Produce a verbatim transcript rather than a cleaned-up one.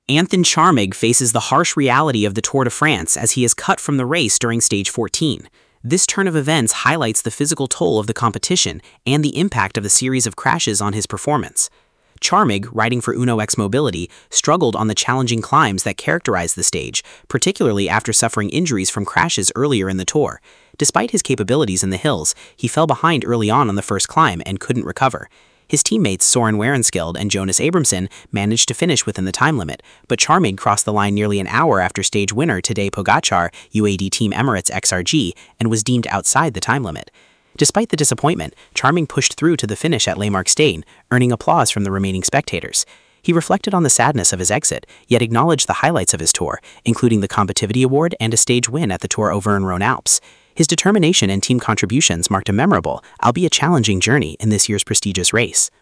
Anthony Charmig faces the harsh reality of the Tour de France as he is cut from the race during stage fourteen. This turn of events highlights the physical toll of the competition and the impact of the series of crashes on his performance. Charmig, riding for Uno X Mobility, struggled on the challenging climbs that characterized the stage, particularly after suffering injuries from crashes earlier in the Tour. Despite his capabilities in the hills, he fell behind early on on the first climb and couldn't recover. His teammates Soren Werenskilde and Jonas Abramson managed to finish within the time limit, but Charmig crossed the line nearly an hour after stage winner Tadej Pogacar, U A E Team Emirates X R G, and was deemed outside the time limit. Despite the disappointment, Charmig pushed through to the finish at Les Marques-Steyne, earning applause from the remaining spectators. He reflected on the sadness of his exit, yet acknowledged the highlights of his tour, including the Combativity Award and a stage win at the Tour Auvergne-Rhône-Alpes. His determination and team contributions marked a memorable, albeit challenging journey in this year's prestigious race.